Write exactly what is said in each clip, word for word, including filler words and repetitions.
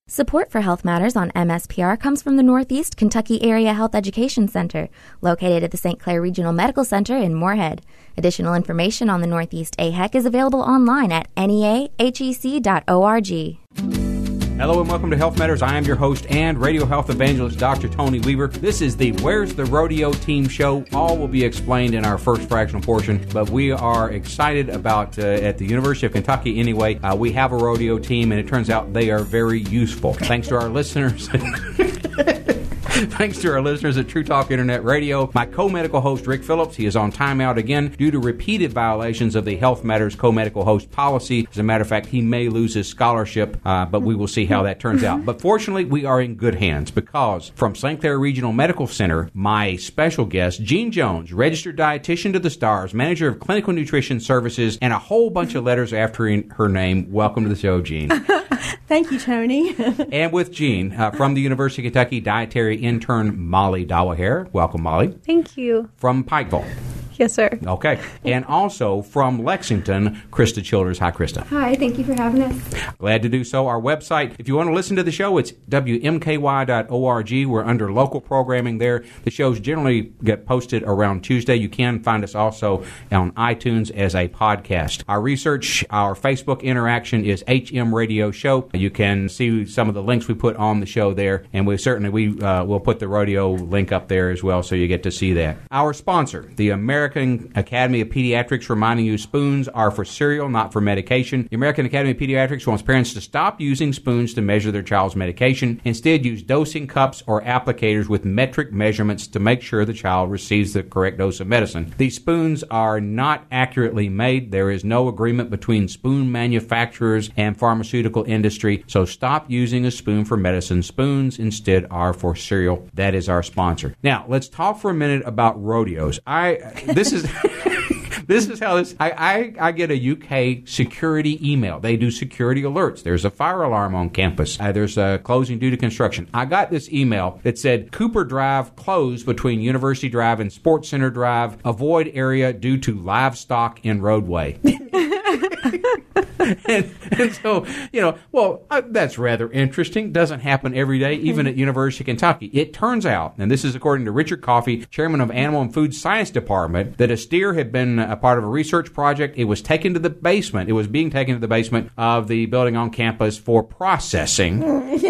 Support for Health Matters on M S P R comes from the Northeast Kentucky Area Health Education Center, located at the Saint Clair Regional Medical Center in Moorhead. Additional information on the Northeast A H E C is available online at N E A H E C dot org. Hello and welcome to Health Matters. I am your host and radio health evangelist, Doctor Tony Weaver. This is the Where's the Rodeo Team show. All will be explained in our first fractional portion, but we are excited about, uh, at the University of Kentucky anyway, uh, we have a rodeo team, and it turns out they are very useful. Thanks to our listeners. Thanks to our listeners at True Talk Internet Radio. My co-medical host, Rick Phillips, he is on timeout again due to repeated violations of the Health Matters co-medical host policy. As a matter of fact, he may lose his scholarship, uh, but we will see how that turns out. But fortunately, we are in good hands because from Saint Clair Regional Medical Center, my special guest, Jean Jones, registered dietitian to the stars, manager of clinical nutrition services, and a whole bunch of letters after her name. Welcome to the show, Jean. Thank you, Tony. And with Jean, uh, from the University of Kentucky, dietary intern Molly Dawaher. Welcome, Molly. Thank you. From Pikeville. Yes, sir. Okay. And also from Lexington, Krista Childers. Hi, Krista. Hi, thank you for having us. Glad to do so. Our website, if you want to listen to the show, it's W M K Y dot org. We're under local programming there. The shows generally get posted around Tuesday. You can find us also on iTunes as a podcast. Our research, our Facebook interaction is H M Radio Show. You can see some of the links we put on the show there, and we certainly we uh, will put the rodeo link up there as well, so you get to see that. Our sponsor, the American Academy of Pediatrics, reminding you spoons are for cereal, not for medication. The American Academy of Pediatrics wants parents to stop using spoons to measure their child's medication. Instead, use dosing cups or applicators with metric measurements to make sure the child receives the correct dose of medicine. These spoons are not accurately made. There is no agreement between spoon manufacturers and pharmaceutical industry, so stop using a spoon for medicine. Spoons instead are for cereal. That is our sponsor. Now, let's talk for a minute about rodeos. I... This is this is how this. I, I I get a U K security email. They do security alerts. There's a fire alarm on campus. Uh, there's a closing due to construction. I got this email that said Cooper Drive closed between University Drive and Sports Center Drive. Avoid area due to livestock in roadway. And, and so, you know, well, uh, that's rather interesting. Doesn't happen every day, even at University of Kentucky. It turns out, and this is according to Richard Coffey, chairman of Animal and Food Science Department, that a steer had been a part of a research project. It was taken to the basement. It was being taken to the basement of the building on campus for processing.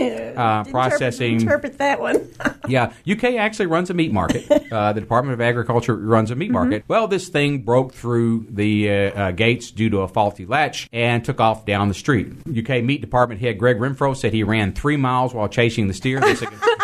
Uh, processing. Interpret that one. Yeah. U K actually runs a meat market. Uh, the Department of Agriculture runs a meat market. Mm-hmm. Well, this thing broke through the uh, uh, gates due to a faulty latch and took off down the street. U K Meat Department head Greg Renfro said he ran three miles while chasing the steer. This,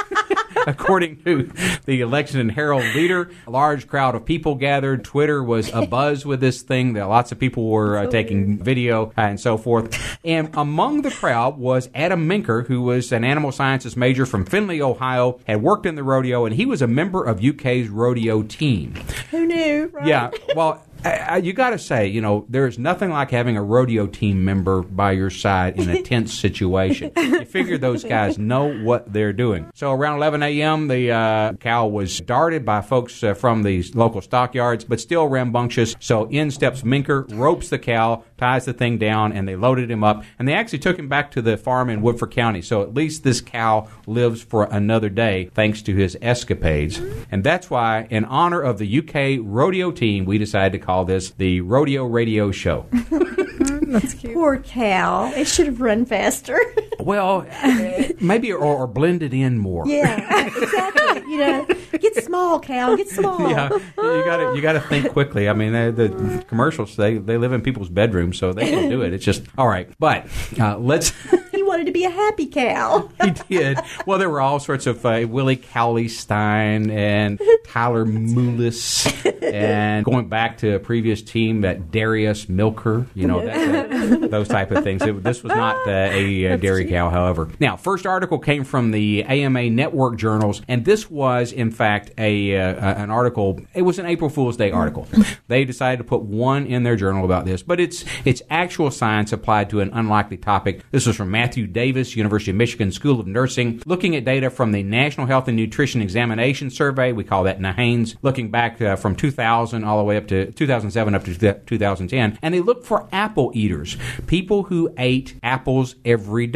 according to the Lexington Herald leader, a large crowd of people gathered. Twitter was abuzz with this thing. There, lots of people were uh, taking video uh, and so forth. And among the crowd was Adam Minker, who was an animal sciences major from Findlay, Ohio, had worked in the rodeo, and he was a member of U K's rodeo team. Who knew, right? Yeah, well... I, you got to say, you know, there's nothing like having a rodeo team member by your side in a tense situation. You figure those guys know what they're doing. So around eleven a.m., the uh, cow was darted by folks uh, from the local stockyards, but still rambunctious. So in steps Minker, ropes the cow, ties the thing down, and they loaded him up. And they actually took him back to the farm in Woodford County. So at least this cow lives for another day thanks to his escapades. And that's why, in honor of the U K rodeo team, we decided to call this the Rodeo Radio Show. That's cute. Poor cow. It should have run faster. Well, maybe or, or blended in more. Yeah, exactly. You know, get small, cow. Get small. Yeah, you got to you got to think quickly. I mean, they, the commercials they they live in people's bedrooms, so they can do it. It's just all right. But uh, let's. He wanted to be a happy cow. He did. Well, there were all sorts of uh, Willie Cowley Stein and Tyler Moulis, and going back to a previous team, that Darius Milker. You know, that, that, those type of things. It, this was not uh, a uh, dairy cow, however. Now, first article came from the A M A Network journals, and this was, in fact, a uh, an article. It was an April Fool's Day article. They decided to put one in their journal about this, but it's it's actual science applied to an unlikely topic. This was from Matthew Davis, University of Michigan School of Nursing, looking at data from the National Health and Nutrition Examination Survey. We call that NAHANES, looking back uh, from two thousand all the way up to two thousand seven up to two thousand ten, and they looked for apple eaters, people who ate apples every day.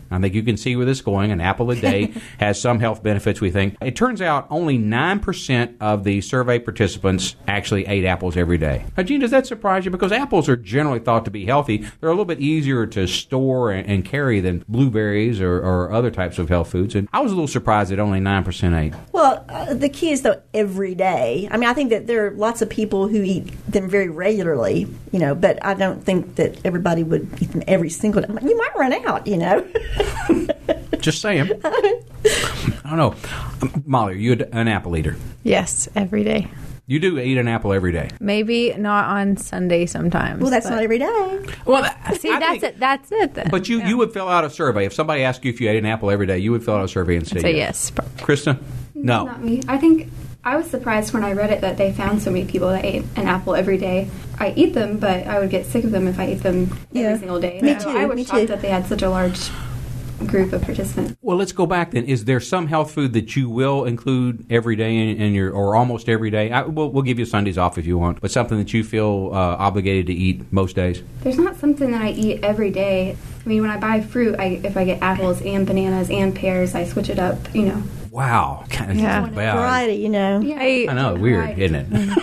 I think you can see where this is going. An apple a day has some health benefits, we think. It turns out only nine percent of the survey participants actually ate apples every day. Now, Gene, does that surprise you? Because apples are generally thought to be healthy. They're a little bit easier to store and, and carry than blueberries or, or other types of health foods. And I was a little surprised that only nine percent ate. Well, uh, the key is, though, every day. I mean, I think that there are lots of people who eat them very regularly, you know, but I don't think that everybody would eat them every single day. You might run out, you know. Just saying. I don't know. Um, Molly, are you an apple eater? Yes, every day. You do eat an apple every day. Maybe not on Sunday sometimes. Well, that's but. not every day. Well, See, I that's think, it. That's it. Then. But you, yeah. you would fill out a survey. If somebody asked you if you ate an apple every day, you would fill out a survey and say, say yes. Krista? No. Not me. I think I was surprised when I read it that they found so many people that ate an apple every day. I eat them, but I would get sick of them if I ate them Yeah. every single day. Me So too, I was me shocked too. that they had such a large group of participants. Well, let's go back then. Is there some health food that you will include every day in, in your, or almost every day? I, we'll, we'll give you Sundays off if you want, but something that you feel uh, obligated to eat most days? There's not something that I eat every day. I mean, when I buy fruit, I, if I get apples and bananas and pears, I switch it up, you know. Wow. Kind of Yeah. bad. Variety, you know. Yeah. I, I know, weird, Right. isn't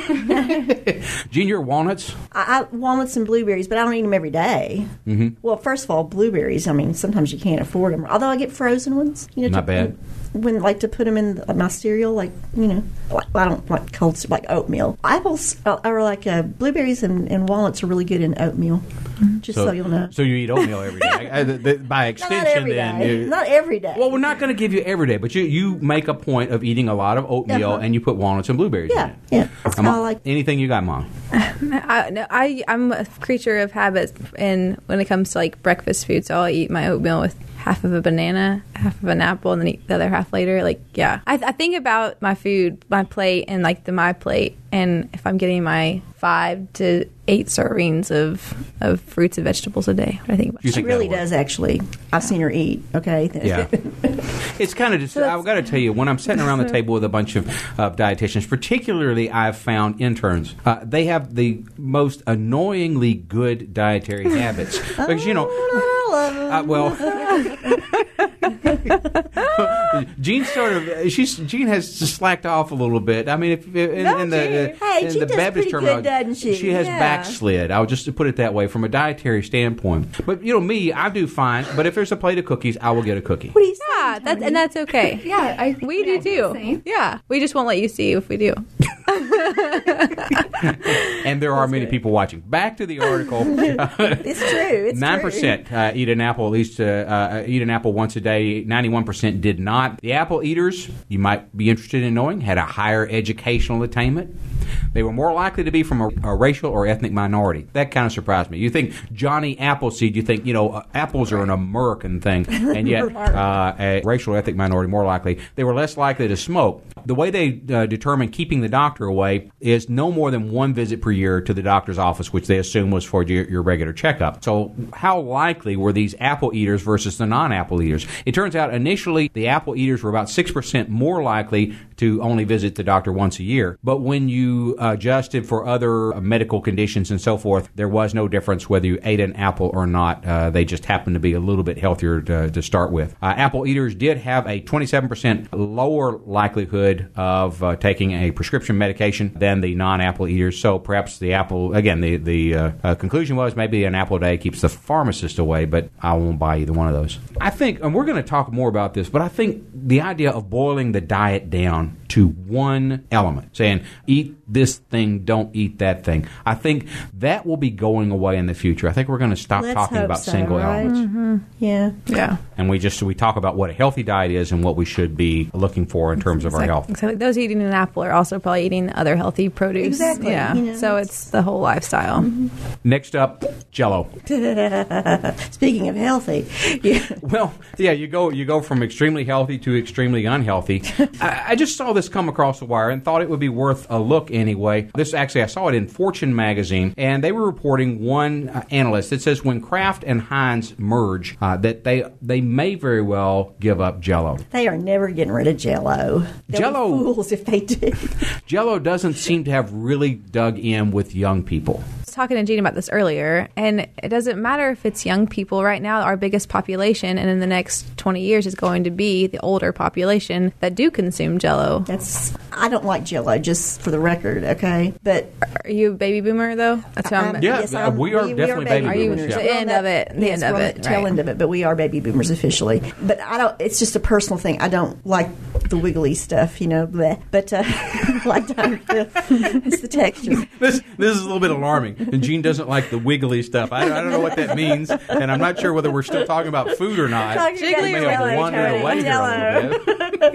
it? Gene, your walnuts? I, I walnuts and blueberries, but I don't eat them every day. Mm-hmm. Well, first of all, blueberries. I mean, sometimes you can't afford them. Although I get frozen ones. You know, Not to, bad. When like to put them in my cereal, like you know, like, I don't like cold like oatmeal. Apples uh, are like uh, blueberries and, and walnuts are really good in oatmeal. Just so, you'll know. So you eat oatmeal every day. I, I, the, the, by extension, Not every then. day. You, Not every day. well, we're not going to give you every day, but you, you make a point of eating a lot of oatmeal Uh-huh. and you put walnuts and blueberries in yeah, it. yeah. That's Um, how I like. anything you got, Mom? I, no, I, I'm a creature of habits, and when it comes to like breakfast food, so I'll eat my oatmeal with half of a banana, half of an apple, and then eat the other half later. Like, yeah, I, I think about my food, my plate, and like the my plate, and if I'm getting my five to eight servings of of fruits and vegetables a day, what do I think about You She think really that'll work? does, actually. I've seen her eat. Okay. Yeah. It's kind of just, I've got to tell you, when I'm sitting around the table with a bunch of, of dietitians, particularly I've found interns, uh, they have the most annoyingly good dietary habits. Because, you know, uh, well, Jean sort of, she's, Jean has slacked off a little bit. I mean, if, in, No, in the, Jean. Hey, in Jean the does Baptist pretty good, terminology, doesn't she? she has Yeah. backslid. I'll just put it that way from a dietary standpoint. But, you know, me, I do fine. But if there's a plate of cookies, I will get a cookie. What do you say? Yeah, that's and that's okay. Yeah, I We yeah, do too. same. Yeah, we just won't let you see if we do. And there are many people watching. Back to the article. It's true. It's Nine true. percent uh, eat an apple at least uh, uh, eat an apple once a day. Ninety-one percent did not. The apple eaters, you might be interested in knowing, had a higher educational attainment. They were more likely to be from a, a racial or ethnic minority. That kind of surprised me. You think Johnny Appleseed, you think, you know, uh, apples are an American thing, and yet uh, a racial or ethnic minority more likely. They were less likely to smoke. The way they uh, determine keeping the doctor away is no more than one visit per year to the doctor's office, which they assume was for your, your regular checkup. So how likely were these apple eaters versus the non-apple eaters? It turns out initially the apple eaters were about six percent more likely to only visit the doctor once a year. But when you adjusted for other medical conditions and so forth, there was no difference whether you ate an apple or not. Uh, they just happened to be a little bit healthier to, to start with. Uh, apple eaters did have a twenty-seven percent lower likelihood of uh, taking a prescription medication than the non-apple eaters. So perhaps the apple, again, the, the uh, uh, conclusion was maybe an apple a day keeps the pharmacist away, but I won't buy either one of those. I think, and we're going to talk more about this, but I think the idea of boiling the diet down to one element, saying eat this thing, don't eat that thing, I think that will be going away in the future. I think we're going to stop Let's talking hope about so, single right? elements. Mm-hmm. Yeah. Yeah. And we just we talk about what a healthy diet is and what we should be looking for in terms of our health. Exactly. Those eating an apple are also probably eating other healthy produce. Exactly. Yeah. You know, so it's- it's the whole lifestyle. Next up, Jell-O. Speaking of healthy, yeah. Well, yeah, you go you go from extremely healthy to extremely unhealthy. I, I just saw this come across the wire and thought it would be worth a look anyway. This actually, I saw it in Fortune magazine, and they were reporting one uh, analyst that says when Kraft and Heinz merge, uh, that they they may very well give up Jell-O. They are never getting rid of Jell-O. They'll Jell-O- be fools if they do. Jell-O doesn't seem to have really dug in with young people. talking to Gene about this earlier, and it doesn't matter if it's young people. Right now, our biggest population, and in the next twenty years, is going to be the older population that do consume Jell-O. That's I don't like Jell-O, just for the record, okay? But are you a baby boomer though? That's what I'm, Yeah, yes, uh, I'm- we are definitely baby Are you boomers, yeah. the end of it? The yes, end of we're on it. the tail right. end of it, but we are baby boomers officially. But I don't. It's just a personal thing. I don't like the wiggly stuff, you know. Bleh. But uh, like the, it's the texture. This this is a little bit alarming. And Gene doesn't like the wiggly stuff. I, I don't know what that means, and I'm not sure whether we're still talking about food or not. Talking We about may have Jell-O, wandered Tony. away here a little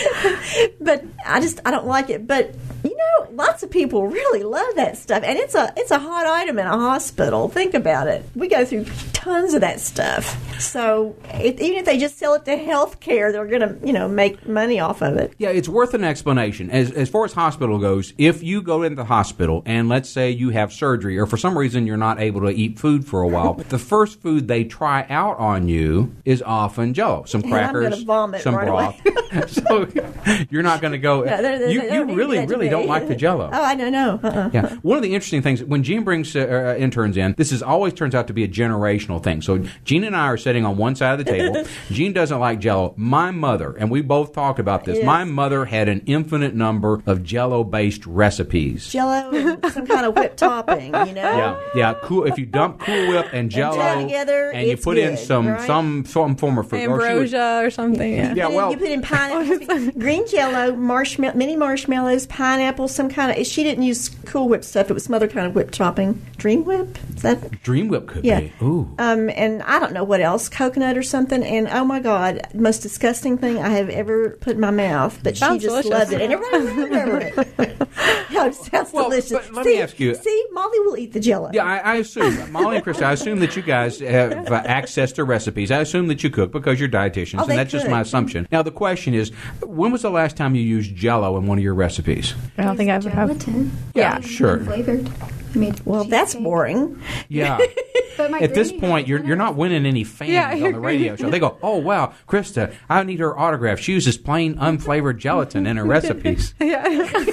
bit. But I just I don't like it. But you know, lots of people really love that stuff, and it's a it's a hot item in a hospital. Think about it. We go through tons of that stuff. So if, even if they just sell it to healthcare, they're going to you know make money off of it. Yeah, it's worth an explanation. As as far as hospital goes, if you go into the hospital and let's say you have surgery or for some reason you're not able to eat food for a while, the first food they try out on you is often Jell-O, some And I'm crackers, gonna vomit some right broth. So you're not going to go. No, they're- they're- you they you don't need really that to really be. don't like the Jell-O. Oh, I don't know. Uh-uh. Yeah. One of the interesting things, when Gene brings uh, uh, interns in, this is always turns out to be a generational thing. So Gene and I are sitting on one side of the table. Gene doesn't like Jell-O. My mother, and we both talked about this, Yes. my mother had an infinite number of Jell-O-based recipes. Jell-O and some kind of whipped topping, you know. Yeah, yeah. Cool. If you dump Cool Whip and Jell-O Jell-O together, and you it's put in good, some right? some some form of fruit, or she would- Ambrosia or something. Yeah. Yeah, Put in- well- you put in pineapple, green Jell-O, marshmallow, mini marshmallows, pineapple, some kind of. She didn't use Cool Whip stuff. It was some other kind of whip topping. Dream Whip, is that? Dream Whip could Yeah. be. Ooh. Um, and I don't know what else, coconut or something. And oh my God, most disgusting thing I have ever put in my mouth. But she Sounds just delicious. loved it, and everybody remembered it. No, it sounds Well, delicious. but let see, me ask you- See, Molly will eat the Jell-O. Yeah, I, I assume, Molly and Krista, I assume that you guys have uh, access to recipes. I assume that you cook because you're dietitians, Oh, and they that's just could. my assumption. Now, the question is, when was the last time you used Jell-O in one of your recipes? I don't think I've have. gelatin. Yeah, It's sure. Flavored. I made Well, that's cheesecake. boring. Yeah. But my At this granny point, had you're one you're of not those. winning any fans Yeah, on you're- the radio show. They go, oh, wow, Krista, I need her autograph. She uses plain, unflavored gelatin in her recipes. Yeah.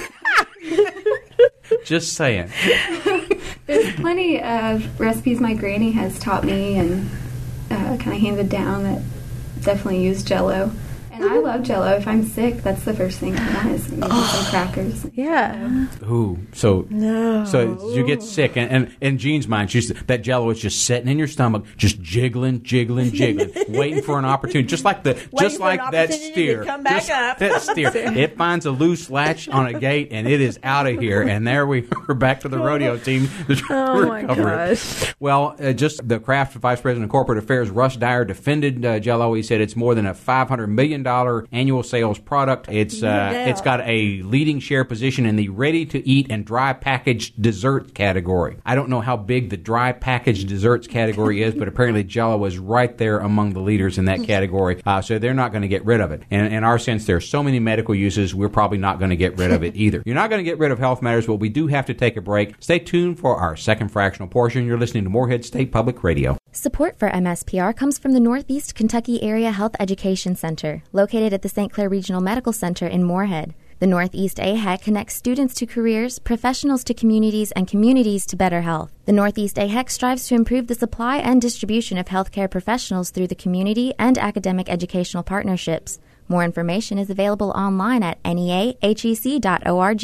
Just saying. There's plenty of recipes my granny has taught me and uh, kind of handed down that definitely use Jell-O. And I love Jell-O. If I'm sick, that's the first thing I want is maybe some crackers. Yeah. Ooh, so No. so you get sick, and, and in Jean's mind, she's that Jell-O is just sitting in your stomach, just jiggling, jiggling, jiggling, waiting for an opportunity, just like the just for like an that opportunity to steer, come back just up. that steer. It finds a loose latch on a gate, and it is out of here. And there we are back to the rodeo team to try Oh to my recover it. gosh. Well, uh, just the Kraft Vice President of Corporate Affairs, Russ Dyer, defended uh, Jell-O. He said it's more than a five hundred million dollars annual sales product. It's uh, doubt. it's got a leading share position in the ready-to-eat and dry packaged dessert category. I don't know how big the dry packaged desserts category is, but apparently Jell-O is right there among the leaders in that category. Uh, so they're not going to get rid of it. And in our sense, there are so many medical uses, we're probably not going to get rid of it either. You're not going to get rid of Health Matters, but we do have to take a break. Stay tuned for our second fractional portion. You're listening to Morehead State Public Radio. Support for M S P R comes from the Northeast Kentucky Area Health Education Center, located at the Saint Clair Regional Medical Center in Morehead. The Northeast A H E C connects students to careers, professionals to communities, and communities to better health. The Northeast A H E C strives to improve the supply and distribution of healthcare professionals through the community and academic educational partnerships. More information is available online at N E A H E C dot org.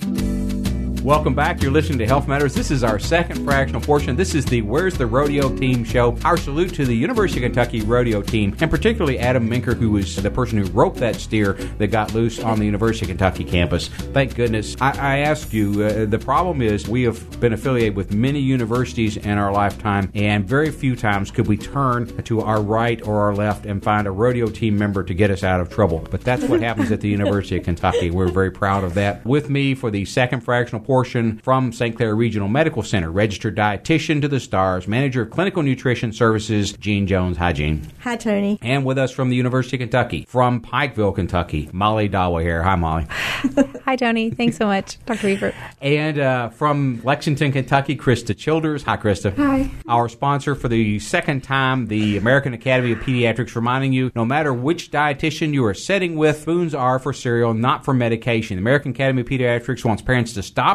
Welcome back. You're listening to Health Matters. This is our second fractional portion. This is the Where's the Rodeo Team show. Our salute to the University of Kentucky rodeo team, and particularly Adam Minker, who was the person who roped that steer that got loose on the University of Kentucky campus. Thank goodness. I, I ask you, uh, the problem is we have been affiliated with many universities in our lifetime, and very few times could we turn to our right or our left and find a rodeo team member to get us out of trouble. But that's what happens at the University of Kentucky. We're very proud of that. With me for the second fractional portion, portion from Saint Clair Regional Medical Center, registered dietitian to the stars, manager of clinical nutrition services, Gene Jones. Hi, Gene. Hi, Tony. And with us from the University of Kentucky, from Pikeville, Kentucky, Molly Dawa here. Hi, Molly. Hi, Tony. Thanks so much, Doctor Weaver. And uh, from Lexington, Kentucky, Krista Childers. Hi, Krista. Hi. Our sponsor for the second time, the American Academy of Pediatrics, reminding you, no matter which dietitian you are setting with, spoons are for cereal, not for medication. The American Academy of Pediatrics wants parents to stop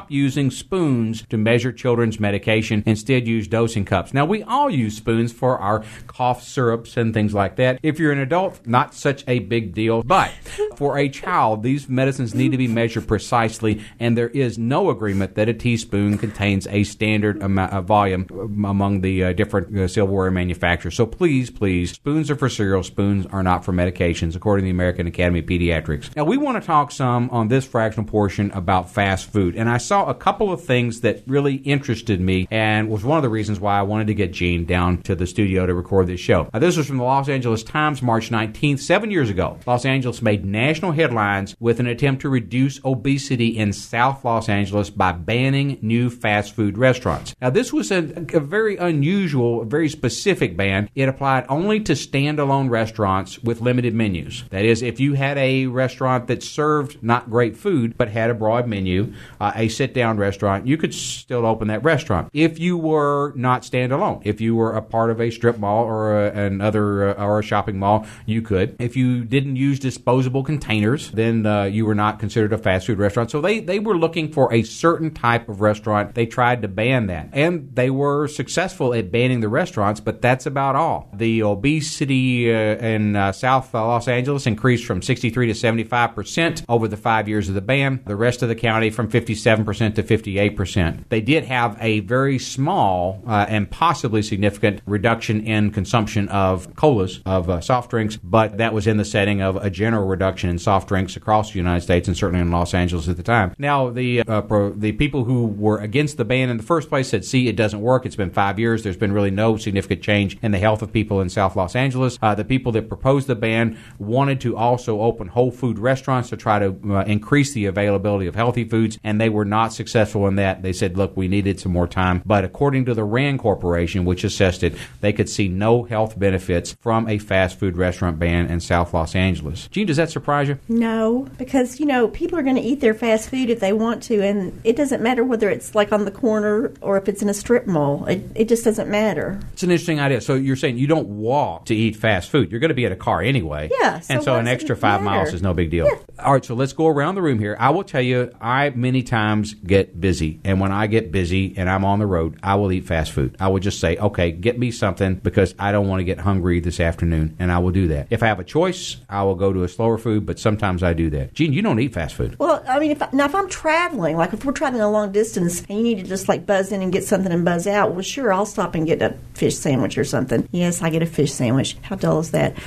stop using spoons to measure children's medication. Instead, use dosing cups. Now, we all use spoons for our cough syrups and things like that. If you're an adult, not such a big deal. But for a child, these medicines need to be measured precisely, and there is no agreement that a teaspoon contains a standard amount of volume among the uh, different uh, silverware manufacturers. So please, please, spoons are for cereal. Spoons are not for medications, according to the American Academy of Pediatrics. Now, we want to talk some on this fractional portion about fast food, and I saw a couple of things that really interested me and was one of the reasons why I wanted to get Gene down to the studio to record this show. Now, this was from the Los Angeles Times, March nineteenth, seven years ago. Los Angeles made national headlines with an attempt to reduce obesity in South Los Angeles by banning new fast food restaurants. Now, this was a, a very unusual, very specific ban. It applied only to standalone restaurants with limited menus. That is, if you had a restaurant that served not great food but had a broad menu, uh, a sit-down restaurant, you could still open that restaurant. If you were not standalone, if you were a part of a strip mall or a, another uh, or a shopping mall, you could. If you didn't use disposable containers, then uh, you were not considered a fast food restaurant. So they, they were looking for a certain type of restaurant. They tried to ban that. And they were successful at banning the restaurants, but that's about all. The obesity uh, in uh, South uh, Los Angeles increased from sixty-three to seventy-five percent over the five years of the ban. The rest of the county from fifty-seven percent to fifty-eight percent. They did have a very small uh, and possibly significant reduction in consumption of colas, of uh, soft drinks, but that was in the setting of a general reduction in soft drinks across the United States and certainly in Los Angeles at the time. Now, the uh, pro, the people who were against the ban in the first place said, see, it doesn't work. It's been five years. There's been really no significant change in the health of people in South Los Angeles. Uh, the people that proposed the ban wanted to also open whole food restaurants to try to uh, increase the availability of healthy foods, and they were not successful in that. They said, look, we needed some more time. But according to the RAND Corporation, which assessed it, they could see no health benefits from a fast food restaurant ban in South Los Angeles. Gene, does that surprise you? No, because, you know, people are going to eat their fast food if they want to, and it doesn't matter whether it's like on the corner or if it's in a strip mall. It, it just doesn't matter. It's an interesting idea. So you're saying you don't walk to eat fast food. You're going to be at a car anyway. Yeah. So and so an extra five matter? miles is no big deal. Yeah. All right, so let's go around the room here. I will tell you, I many times get busy, and when I get busy and I'm on the road, I will eat fast food. I will just say, okay, get me something because I don't want to get hungry this afternoon, and I will do that. If I have a choice, I will go to a slower food, but sometimes I do that. Gene, you don't eat fast food. Well, I mean, if I, now if I'm traveling, like if we're traveling a long distance and you need to just like buzz in and get something and buzz out, well, sure, I'll stop and get a fish sandwich or something. Yes, I get a fish sandwich. How dull is that?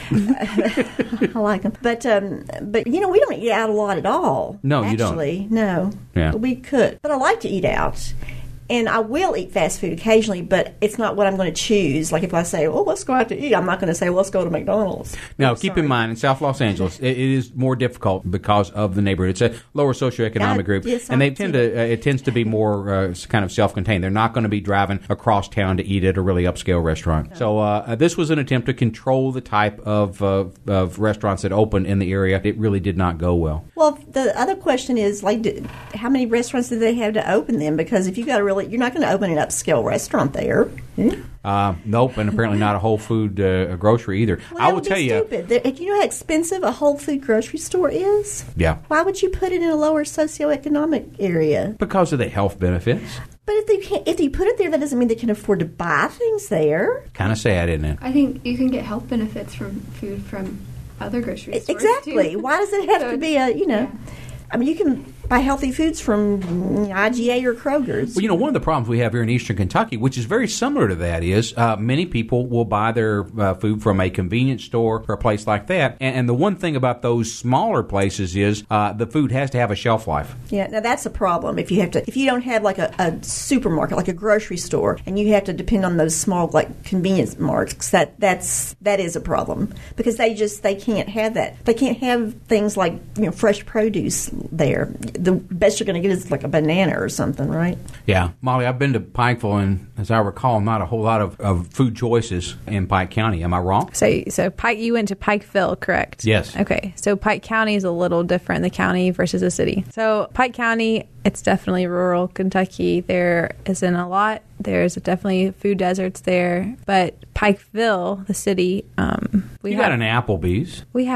I like them. But, um, but you know, we don't eat out a lot at all. No, you don't. Actually, no. Yeah. We could. But I like to eat out. And I will eat fast food occasionally, but it's not what I'm going to choose. Like if I say, oh, let's go out to eat, I'm not going to say, well, let's go to McDonald's. Now, I'm keep sorry. in mind, in South Los Angeles, it, it is more difficult because of the neighborhood. It's a lower socioeconomic I- group, yes, and I they tend see to. Uh, it tends to be more uh, kind of self-contained. They're not going to be driving across town to eat at a really upscale restaurant. So uh, this was an attempt to control the type of uh, of restaurants that open in the area. It really did not go well. Well, the other question is, like, do, how many restaurants do they have to open them? Because if you got to really, you're not going to open an upscale restaurant there. Hmm? Uh, nope, and apparently not a Whole Food uh, grocery either. Well, I that will would be tell you. stupid. There, you know how expensive a Whole Food grocery store is? Yeah. Why would you put it in a lower socioeconomic area? Because of the health benefits. But if they can't, if you put it there, that doesn't mean they can afford to buy things there. Kind of sad, isn't it? I think you can get health benefits from food from other grocery stores. Exactly. Too. Why does it have So to be a, you know? yeah. I mean, you can buy healthy foods from I G A or Kroger's. Well, you know, one of the problems we have here in eastern Kentucky, which is very similar to that, is uh, many people will buy their uh, food from a convenience store or a place like that. And, and the one thing about those smaller places is uh, the food has to have a shelf life. Yeah, now that's a problem. If you have to, if you don't have like a, a supermarket, like a grocery store, and you have to depend on those small like convenience marts, that that's that is a problem because they just they can't have that. They can't have things like you know fresh produce there. The best you're going to get is like a banana or something, right? Yeah. Molly, I've been to Pikeville, and as I recall, not a whole lot of, of food choices in Pike County. Am I wrong? So, so Pike, you went to Pikeville, correct? Yes. Okay. So Pike County is a little different, the county versus the city. So Pike County, it's definitely rural Kentucky. There isn't a lot. There's definitely food deserts there. But Pikeville, the city, um, we You have, got an Applebee's. we have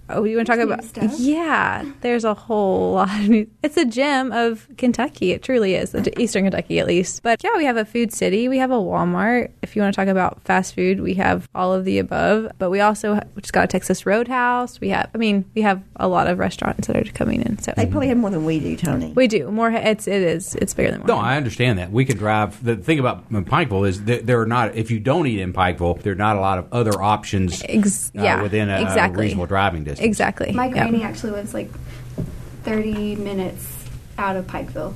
Oh, you want to talk New about? stuff. Yeah, there's a whole lot of new. It's a gem of Kentucky. It truly is, Eastern Kentucky at least. But yeah, we have a Food City. We have a Walmart. If you want to talk about fast food, we have all of the above. But we also we just got a Texas Roadhouse. We have, I mean, we have a lot of restaurants that are coming in. So They probably have more than we do, Tony. we do more. It's it is it's bigger than more. No, I understand that. We can drive. The thing about Pikeville is that there are not, if you don't eat in Pikeville, there are not a lot of other options Ex- uh, yeah, within a, exactly. a reasonable driving distance. Exactly. My Yep. granny actually lives like thirty minutes out of Pikeville.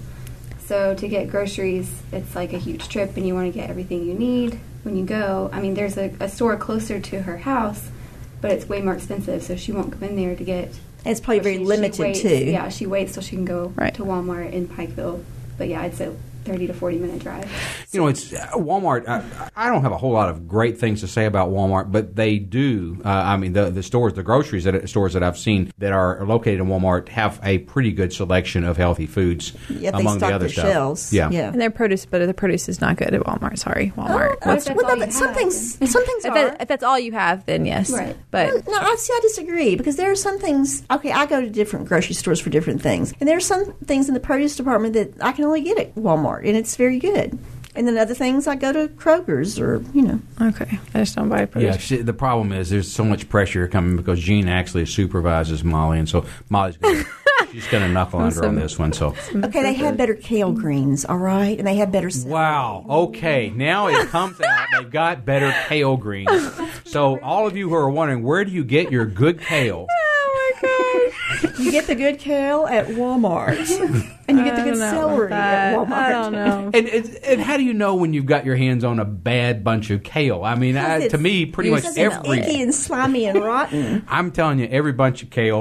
So to get groceries, it's like a huge trip, and you want to get everything you need when you go. I mean, there's a, a store closer to her house, but it's way more expensive, so she won't come in there to get. And it's probably so very she- she limited, waits- too. Yeah, she waits till she can go Right. to Walmart in Pikeville. But yeah, it's a thirty to forty minute drive. You know, it's uh, Walmart. I, I don't have a whole lot of great things to say about Walmart, but they do. Uh, I mean, the the stores, the groceries that stores that I've seen that are located in Walmart have a pretty good selection of healthy foods Yet they among stock the other their stuff. shelves. Yeah. Yeah. And their produce, but the produce is not good at Walmart. Sorry, Walmart. Oh, What's- well, that's all no, you some have. things, some things if, are. that, if that's all you have, then yes. Right. But No, I see. I disagree because there are some things. Okay, I go to different grocery stores for different things, and there are some things in the produce department that I can only get at Walmart, and it's very good. And then other things I go to Kroger's or you know. okay, I just don't buy produce. Yeah, she, the problem is there's so much pressure coming because Jean actually supervises Molly, and so Molly's gonna, she's going to knuckle under on this one. So, Okay, they have better kale greens, all right, and they have better. Celery. wow. Okay, now it comes out they've got better kale greens. So, all of you who are wondering where do you get your good kale? Oh my gosh. You get the good kale at Walmart, and you get the I good don't know celery about at that. Walmart. I don't know. And, and and how do you know when you've got your hands on a bad bunch of kale? I mean, I, Because to me, pretty much it's icky every. and slimy and rotten. I'm telling you, every bunch of kale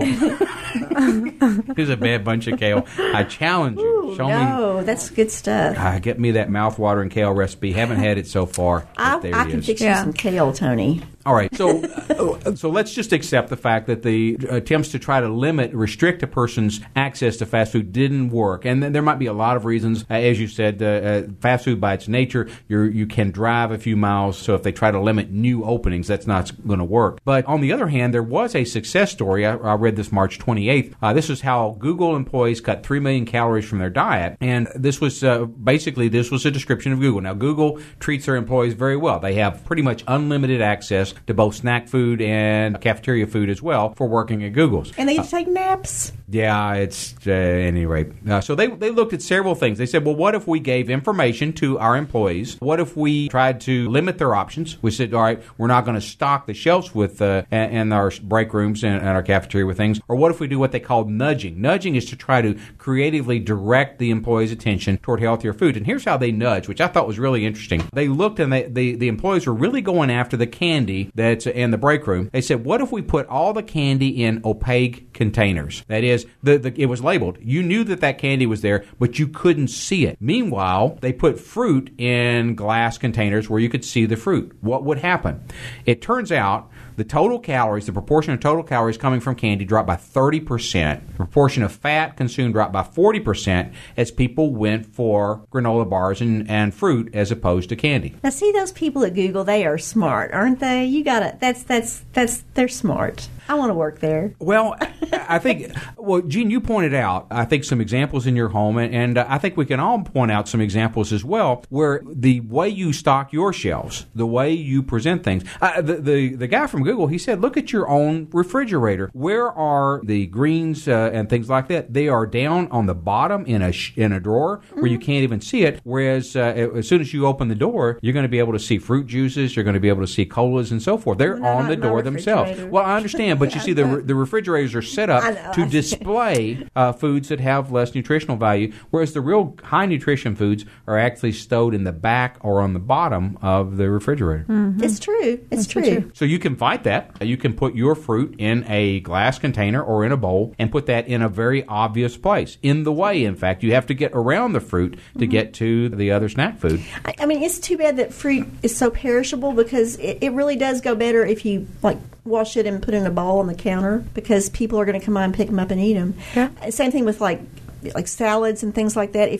is a bad bunch of kale. I challenge you. Show me. No, that's good stuff. Ah, get me that mouth-watering kale recipe. Haven't had it so far. but I, there I it can is. fix Yeah. you some kale, Tony. All right, so uh, so let's just accept the fact that the attempts to try to limit, restrict a person's access to fast food didn't work, and then there might be a lot of reasons. Uh, as you said, uh, uh, fast food by its nature, you you can drive a few miles, so if they try to limit new openings, that's not going to work. But on the other hand, there was a success story. I, I read this March twenty-eighth. Uh, this is how Google employees cut three million calories from their diet, and this was uh, basically this was a description of Google. Now, Google treats their employees very well. They have pretty much unlimited access to both snack food and cafeteria food as well for working at Google's. And they get to take naps. Yeah, it's uh, at any rate. Uh, so they they looked at several things. They said, well, what if we gave information to our employees? What if we tried to limit their options? We said, all right, we're not going to stock the shelves with uh, and our break rooms and, and our cafeteria with things. Or what if we do what they call nudging? Nudging is to try to creatively direct the employees' attention toward healthier food. And here's how they nudge, which I thought was really interesting. They looked and they, the the employees were really going after the candy that's in the break room. They said, what if we put all the candy in opaque containers? That is, the, the it was labeled. You knew that that candy was there, but you couldn't see it. Meanwhile, they put fruit in glass containers where you could see the fruit. What would happen? It turns out the total calories, the proportion of total calories coming from candy dropped by thirty percent. The proportion of fat consumed dropped by forty percent as people went for granola bars and, and fruit as opposed to candy. Now, see those people at Google? They are smart, aren't they? You gotta. That's that's that's. They're smart. I want to work there. Well, I think, well, Gene, you pointed out, I think, some examples in your home, and, and uh, I think we can all point out some examples as well where the way you stock your shelves, the way you present things. Uh, the, the the guy from Google, he said, look at your own refrigerator. Where are the greens uh, and things like that? They are down on the bottom in a sh- in a drawer where mm-hmm. you can't even see it, whereas uh, as soon as you open the door, you're going to be able to see fruit juices, you're going to be able to see colas and so forth. They're well, on the door themselves. Well, I understand. But you see, the the refrigerators are set up know, to display uh, foods that have less nutritional value, whereas the real high nutrition foods are actually stowed in the back or on the bottom of the refrigerator. Mm-hmm. It's true. It's That's true. true. So you can fight that. You can put your fruit in a glass container or in a bowl and put that in a very obvious place. In the way, in fact, you have to get around the fruit to mm-hmm. get to the other snack food. I, I mean, it's too bad that fruit is so perishable because it, it really does go better if you, like, wash it and put it in a bowl on the counter because people are going to come by and pick them up and eat them. Yeah. Same thing with like like salads and things like that. If you'll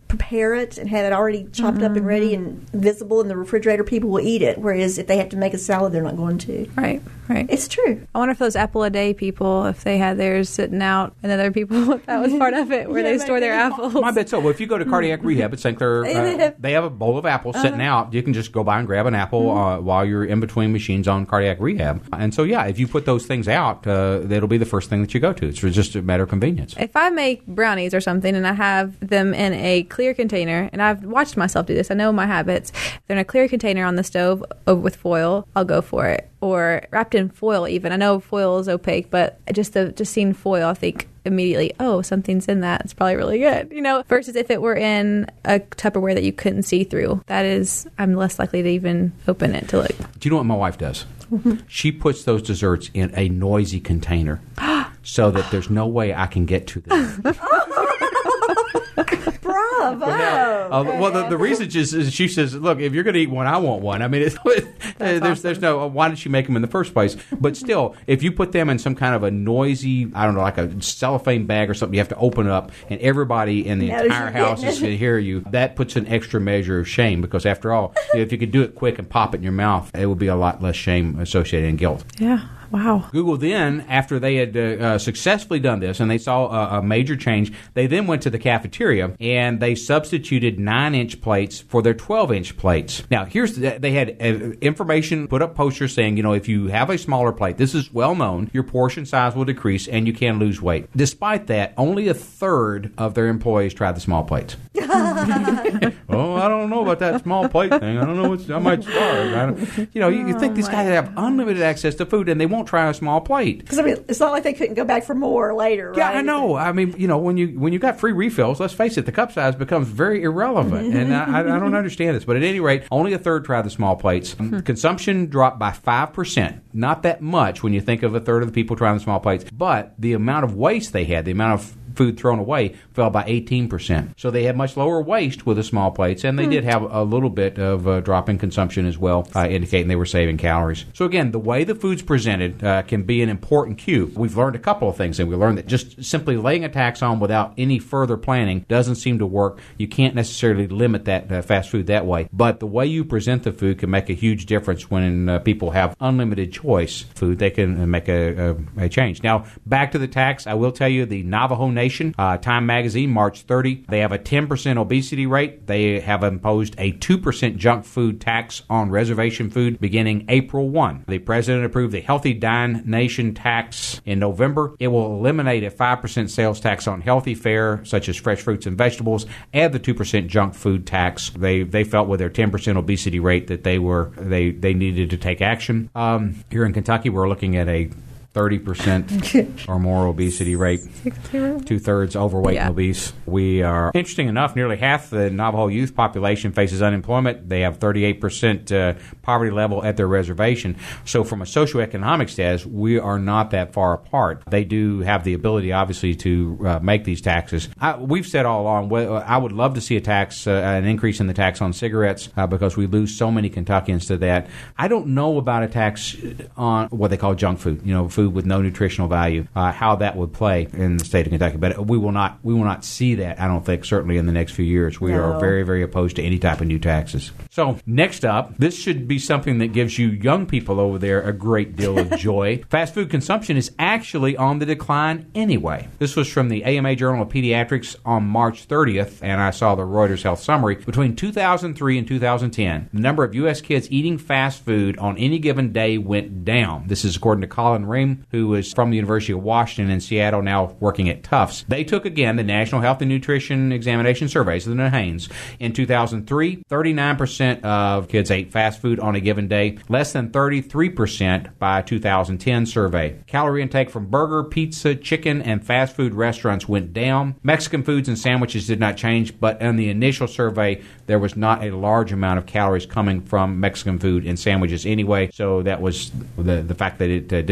prepare it and have it already chopped mm-hmm. up and ready and visible in the refrigerator, people will eat it. Whereas if they have to make a salad, they're not going to. Right, right. It's true. I wonder if those apple a day people, if they had theirs sitting out, and other people, if that was part of it, where yeah, they store their apples. I bet so. Well, if you go to cardiac rehab at Saint Clair, uh, they have a bowl of apples uh-huh. sitting out. You can just go by and grab an apple mm-hmm. uh, while you're in between machines on cardiac rehab. And so, yeah, if you put those things out, uh, it'll be the first thing that you go to. It's just a matter of convenience. If I make brownies or something and I have them in a clear container, and I've watched myself do this, I know my habits. If they're in a clear container on the stove with foil, I'll go for it. Or wrapped in foil even. I know foil is opaque, but just the just seeing foil, I think immediately, oh, something's in that. It's probably really good. You know, versus if it were in a Tupperware that you couldn't see through. That is, I'm less likely to even open it to look. Do you know what my wife does? She puts those desserts in a noisy container so that there's no way I can get to them. Bravo! Now, uh, well, the, the reason is, is she says, "Look, if you're going to eat one, I want one." I mean, it's, there's awesome. there's no uh, why did she make them in the first place? But still, if you put them in some kind of a noisy, I don't know, like a cellophane bag or something, you have to open up, and everybody in the Knows entire house is going to hear you. That puts an extra measure of shame because, after all, if you could do it quick and pop it in your mouth, it would be a lot less shame associated and guilt. Yeah. Wow. Google then, after they had uh, uh, successfully done this and they saw a, a major change, they then went to the cafeteria and they substituted nine-inch plates for their twelve-inch plates. Now, here's the, they had uh, information, put up posters saying, you know, if you have a smaller plate, this is well known, your portion size will decrease and you can lose weight. Despite that, only a third of their employees tried the small plates. Oh, I don't know about that small plate thing. I don't know what's, I might starve. I don't, you know, you, you think these guys have unlimited access to food and they won't try a small plate. Because I mean, it's not like they couldn't go back for more later, right? Yeah, I know. I mean, you know, when you when you got free refills, let's face it, the cup size becomes very irrelevant, and I, I don't understand this. But at any rate, only a third tried the small plates. Consumption dropped by five percent. Not that much when you think of a third of the people trying the small plates, but the amount of waste they had, the amount of food thrown away, fell by eighteen percent. So they had much lower waste with the small plates, and they hmm. did have a little bit of a drop in consumption as well, uh, indicating they were saving calories. So again, the way the food's presented uh, can be an important cue. We've learned a couple of things, and we learned that just simply laying a tax on without any further planning doesn't seem to work. You can't necessarily limit that uh, fast food that way, but the way you present the food can make a huge difference when uh, people have unlimited choice food. They can uh, make a, a, a change. Now, back to the tax, I will tell you the Navajo Nation Uh, Time Magazine, March thirtieth, they have a ten percent obesity rate. They have imposed a two percent junk food tax on reservation food beginning April first. The president approved the Healthy Dine Nation tax in November. It will eliminate a five percent sales tax on healthy fare, such as fresh fruits and vegetables, add the two percent junk food tax. They they felt with their ten percent obesity rate that they were they, they needed to take action. Um, here in Kentucky, we're looking at a thirty percent or more obesity rate, two-thirds overweight yeah. and obese. We are, interesting enough, nearly half the Navajo youth population faces unemployment. They have thirty-eight percent uh, poverty level at their reservation. So from a socioeconomic status, we are not that far apart. They do have the ability, obviously, to uh, make these taxes. I, we've said all along, well, I would love to see a tax, uh, an increase in the tax on cigarettes uh, because we lose so many Kentuckians to that. I don't know about a tax on what they call junk food, you know, food with no nutritional value, uh, how that would play in the state of Kentucky. But we will not we will not see that, I don't think, certainly in the next few years. We no. are very, very opposed to any type of new taxes. So next up, this should be something that gives you young people over there a great deal of joy. Fast food consumption is actually on the decline anyway. This was from the A M A Journal of Pediatrics on March thirtieth, and I saw the Reuters Health Summary. Between two thousand three and two thousand ten, the number of U S kids eating fast food on any given day went down. This is according to Colin Ream, who is from the University of Washington in Seattle, now working at Tufts. They took, again, the National Health and Nutrition Examination Surveys, the NHANES. In two thousand three, thirty-nine percent of kids ate fast food on a given day, less than thirty-three percent by a two thousand ten survey. Calorie intake from burger, pizza, chicken, and fast food restaurants went down. Mexican foods and sandwiches did not change, but in the initial survey, there was not a large amount of calories coming from Mexican food and sandwiches anyway, so that was the, the fact that it uh, didn't decline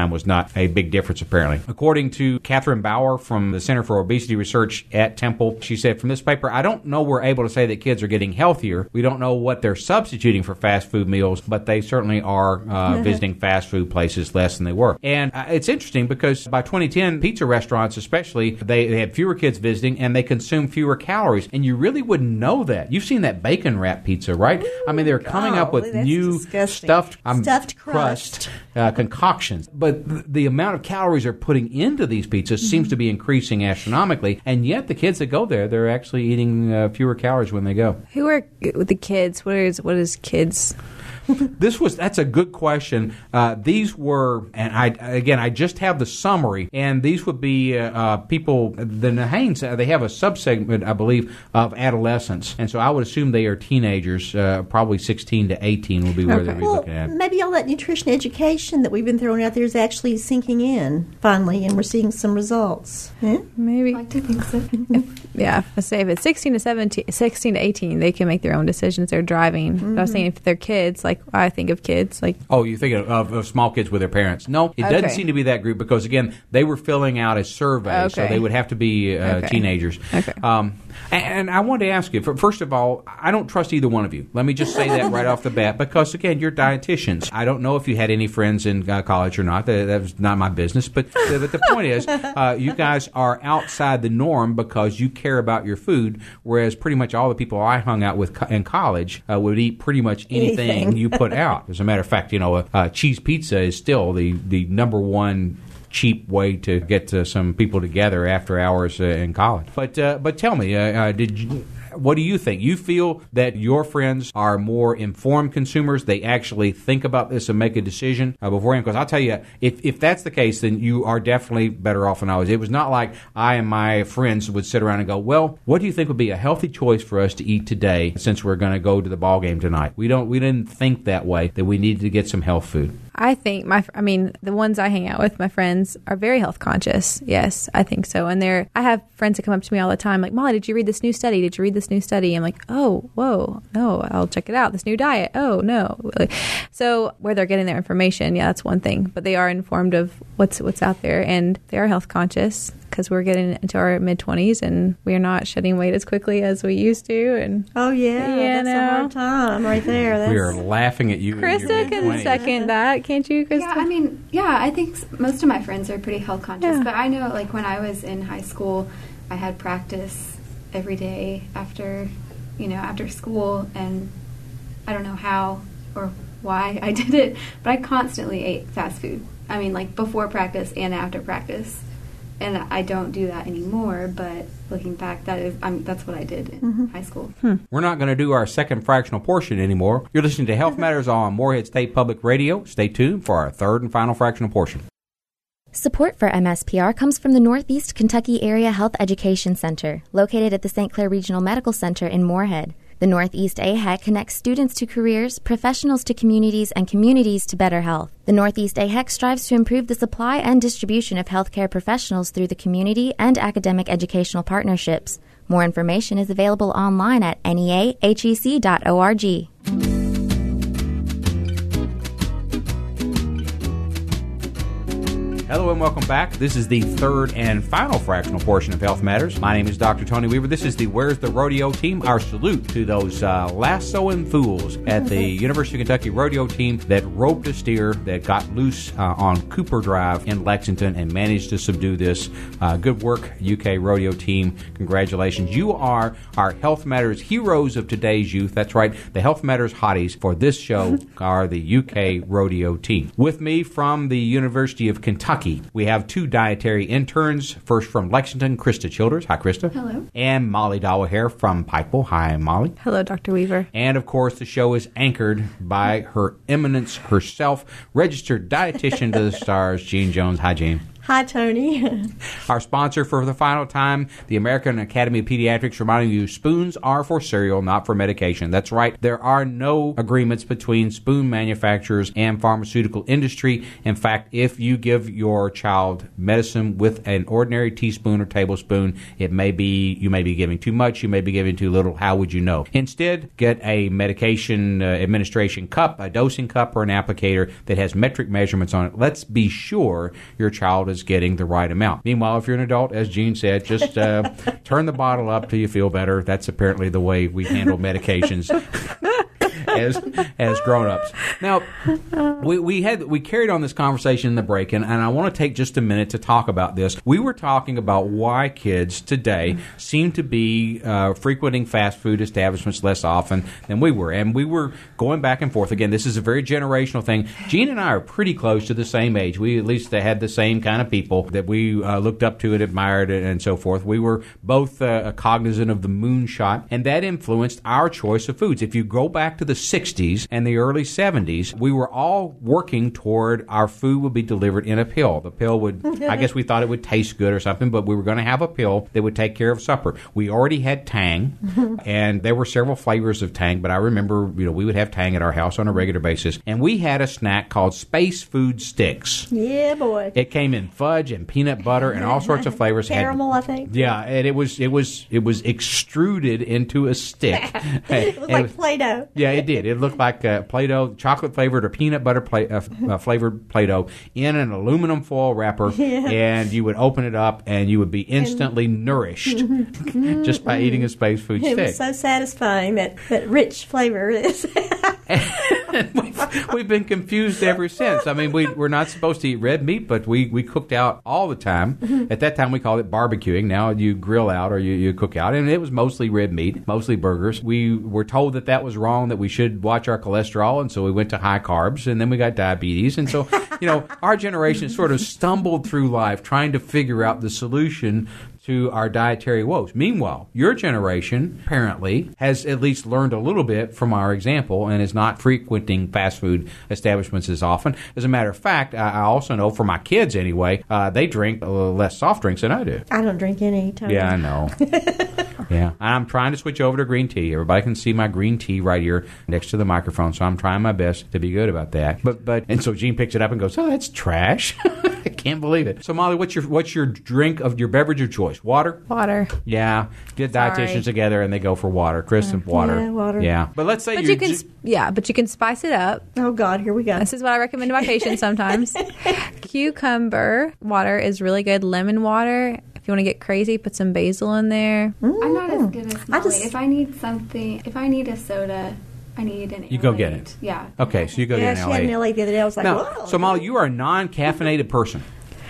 time was not a big difference, apparently. According to Catherine Bauer from the Center for Obesity Research at Temple, she said, from this paper, I don't know we're able to say that kids are getting healthier. We don't know what they're substituting for fast food meals, but they certainly are uh, visiting fast food places less than they were. And uh, it's interesting because by twenty ten, pizza restaurants especially, they, they had fewer kids visiting and they consume fewer calories. And you really wouldn't know that. You've seen that bacon wrap pizza, right? Ooh, I mean, they're coming golly, up with that's new disgusting. stuffed, um, Stuffed crust, crust. uh, concoctions. But th- the amount of calories they're putting into these pizzas mm-hmm. seems to be increasing astronomically. And yet the kids that go there, they're actually eating uh, fewer calories when they go. Who are with the kids? What is what is kids? This was that's a good question. Uh, these were, and I again, I just have the summary, and these would be uh, uh, people. The Nahanes, uh, they have a subsegment, I believe, of adolescents, and so I would assume they are teenagers, uh, probably sixteen to eighteen would be where Okay. they'd be Well, looking at. maybe all that nutrition education that we've been throwing out there is actually sinking in finally, and we're seeing some results. Yeah? Maybe. I like to think so. Yeah, I say if it's sixteen to seventeen, sixteen to eighteen, they can make their own decisions. They're driving. Mm-hmm. But I was saying if they're kids, like I think of kids, like Oh, you think of, of, of small kids with their parents? No, it doesn't Okay. seem to be that group because again, they were filling out a survey, so Okay. they would have to be uh, Okay. teenagers. Okay. Um, and, and I wanted to ask you, first of all, I don't trust either one of you. Let me just say that right off the bat because again, you're dietitians. I don't know if you had any friends in uh, college or not. That, that was not my business. But, uh, but the point is, uh, you guys are outside the norm because you care about your food, whereas pretty much all the people I hung out with co- in college uh, would eat pretty much anything, Anything. you put out. As a matter of fact, you know, a, a cheese pizza is still the, the number one cheap way to get uh, some people together after hours uh, in college. But uh, but tell me, uh, uh, did you... What do you think? You feel that your friends are more informed consumers? They actually think about this and make a decision uh, beforehand? Because I'll tell you, if, if that's the case, then you are definitely better off than I was. It was not like I and my friends would sit around and go, well, what do you think would be a healthy choice for us to eat today since we're going to go to the ball game tonight? We don't. We didn't think that way, that we needed to get some health food. I think my, I mean, the ones I hang out with, my friends, are very health conscious. Yes, I think so. And they're, I have friends that come up to me all the time, like, Molly, did you read this new study? Did you read this new study? I'm like, oh, whoa, no, I'll check it out. This new diet. Oh, no. So where they're getting their information, yeah, that's one thing. But they are informed of what's what's out there, and they are health conscious because we're getting into our mid twenties and we are not shedding weight as quickly as we used to. And Oh, yeah. Yeah, that's no. a hard time right there. That's, We are laughing at you. in your Krista can mid-twenties. second that, can't you, Krista? Yeah, I mean, yeah, I think s- most of my friends are pretty health conscious. Yeah. But I know, like, when I was in high school, I had practice every day after, you know, after school, and I don't know how or why I did it, but I constantly ate fast food. I mean, like, before practice and after practice. And I don't do that anymore, but looking back, that is, I mean, that's what I did in Mm-hmm. high school. We're not going to do our second fractional portion anymore. You're listening to Health Matters on Morehead State Public Radio. Stay tuned for our third and final fractional portion. Support for M S P R comes from the Northeast Kentucky Area Health Education Center, located at the Saint Clair Regional Medical Center in Morehead. The Northeast A H E C connects students to careers, professionals to communities, and communities to better health. The Northeast A H E C strives to improve the supply and distribution of healthcare professionals through the community and academic educational partnerships. More information is available online at N E A H E C dot org. Hello and welcome back. This is the third and final fractional portion of Health Matters. My name is Doctor Tony Weaver. This is the Where's the Rodeo team. Our salute to those uh, lassoing fools at the University of Kentucky rodeo team that roped a steer that got loose uh, on Cooper Drive in Lexington and managed to subdue this. Uh, good work, U K rodeo team. Congratulations. You are our Health Matters heroes of today's youth. That's right. The Health Matters hotties for this show are the U K rodeo team. With me from the University of Kentucky, we have two dietary interns. First from Lexington, Krista Childers. Hi, Krista. Hello. And Molly Dawaher from Pikeville. Hi, Molly. Hello, Doctor Weaver. And, of course, the show is anchored by Her Eminence herself, registered dietitian to the stars, Jean Jones. Hi, Jean. Hi, Tony. Our sponsor for the final time, the American Academy of Pediatrics, reminding you spoons are for cereal, not for medication. That's right. There are no agreements between spoon manufacturers and pharmaceutical industry. In fact, if you give your child medicine with an ordinary teaspoon or tablespoon, it may be you may be giving too much, you may be giving too little. How would you know? Instead, get a medication uh, administration cup, a dosing cup, or an applicator that has metric measurements on it. Let's be sure your child is getting the right amount. Meanwhile, if you're an adult, as Jean said, just uh, turn the bottle up till you feel better. That's apparently the way we handle medications as as grown-ups. Now, we, we had we carried on this conversation in the break, and, and I want to take just a minute to talk about this. We were talking about why kids today seem to be uh, frequenting fast food establishments less often than we were, and we were going back and forth. Again, this is a very generational thing. Jean and I are pretty close to the same age. We at least had the same kind of people that we uh, looked up to and admired and, and so forth. We were both uh, cognizant of the moonshot, and that influenced our choice of foods. If you go back to the sixties and the early seventies, we were all working toward our food would be delivered in a pill. The pill would, I guess we thought it would taste good or something, but we were going to have a pill that would take care of supper. We already had Tang, and there were several flavors of Tang, but I remember, you know, we would have Tang at our house on a regular basis, and we had a snack called Space Food Sticks. Yeah, boy. It came in fudge and peanut butter and all sorts of flavors. Caramel, had, I think. Yeah, and it was it was it was extruded into a stick. It was like Play-Doh. Yeah, it did. It looked like uh, Play-Doh, chocolate flavored or peanut butter play, uh, uh, flavored Play-Doh in an aluminum foil wrapper, Yeah. and you would open it up and you would be instantly nourished just by eating a Space Food It stick. was so satisfying, that, that rich flavor is. we've, we've been confused ever since. I mean, we, we're not supposed to eat red meat, but we, we cooked out all the time. At that time, we called it barbecuing. Now you grill out or you, you cook out, and it was mostly red meat, mostly burgers. We were told that that was wrong, that we should watch our cholesterol, and so we went to high carbs, and then we got diabetes. And so, you know, our generation sort of stumbled through life trying to figure out the solution to our dietary woes. Meanwhile, your generation apparently has at least learned a little bit from our example and is not frequenting fast food establishments as often. As a matter of fact, I I also know for my kids anyway, uh, they drink a little less soft drinks than I do. I don't drink any, Tony. Yeah, I know. Yeah, I'm trying to switch over to green tea. Everybody can see my green tea right here next to the microphone, so I'm trying my best to be good about that. But but and so Jean picks it up and goes, "Oh, that's trash." I can't believe it. So Molly, what's your what's your drink of your beverage of choice? Water? Water. Yeah, get Sorry. dietitians together and they go for water. Chris and water. Yeah, water. Yeah, but let's say But you're you can, ju- yeah, but you can spice it up. Oh, God, here we go. This is what I recommend to my patients sometimes. Cucumber water is really good. Lemon water. If you want to get crazy, put some basil in there. I'm not as good as Molly. just- If I need something, if I need a soda, I need an. You go L get eight. it. Yeah. Okay, so you go Yeah, get she an had an L L A. A the other day. I was like, Now, whoa. so Molly, you are a non-caffeinated person.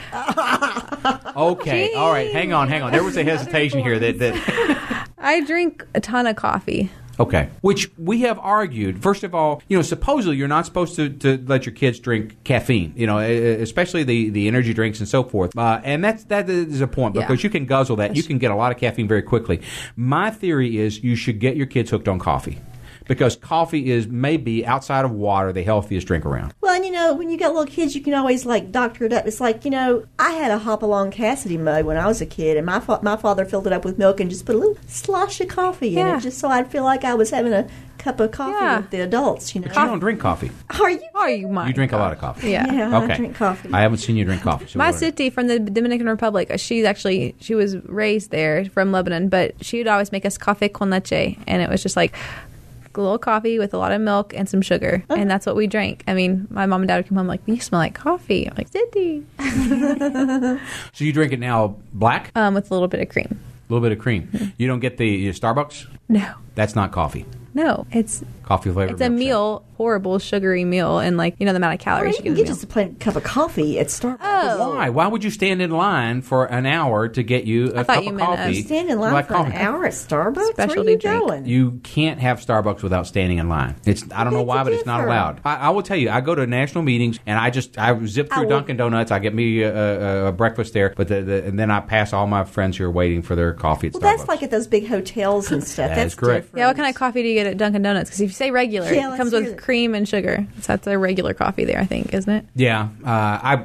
Okay, all right, hang on, hang on. There was a hesitation here that that. I drink a ton of coffee. Okay. Which we have argued. First of all, you know, supposedly you're not supposed to, to let your kids drink caffeine, you know, especially the, the energy drinks and so forth. Uh, and that's, that is a point because Yeah. you can guzzle that. You can get a lot of caffeine very quickly. My theory is you should get your kids hooked on coffee. Because coffee is maybe, outside of water, the healthiest drink around. Well, and you know, when you got little kids, you can always like doctor it up. It's like, you know, I had a Hopalong Cassidy mug when I was a kid, and my fa- my father filled it up with milk and just put a little slosh of coffee in Yeah. it, just so I'd feel like I was having a cup of coffee Yeah. with the adults. You know, But you don't drink coffee. are you? Oh, you might. You drink a lot of coffee. Yeah. Yeah, Okay. I drink coffee. I haven't seen you drink coffee. So My what- Siti from the Dominican Republic, she's actually, she was raised there from Lebanon, but she would always make us café con leche. And it was just like a little coffee with a lot of milk and some sugar. Oh. And that's what we drank. I mean, my mom and dad would come home like, you smell like coffee. I'm like, Siti. So you drink it now black? Um, with a little bit of cream. A little bit of cream. You don't get the uh, Starbucks? No. That's not coffee. No. It's Coffee flavored it's a milkshake. meal, horrible sugary meal, and like, you know, the amount of Or calories you you can get in get a just a plain cup of coffee at Starbucks. Oh. Why? Why would you stand in line for an hour to get you a I thought cup you of meant a coffee? Stand in line Like for coffee. an hour at Starbucks? Where Specialty are you drink. going? You can't have Starbucks without standing in line. It's I don't know beg why, to but it's not differ. allowed. I, I will tell you, I go to national meetings and I just I zip I through will- Dunkin' Donuts. I get me a, a, a breakfast there, but the, the, and then I pass all my friends who are waiting for their coffee at Well, Starbucks. that's like at those big hotels and stuff. That that's is correct. different. Yeah, what kind of coffee do you get at Dunkin' Donuts? Because if you say regular, Yeah, it let's comes hear with it. cream and sugar. So that's a regular coffee there, I think, isn't it? Yeah, uh, I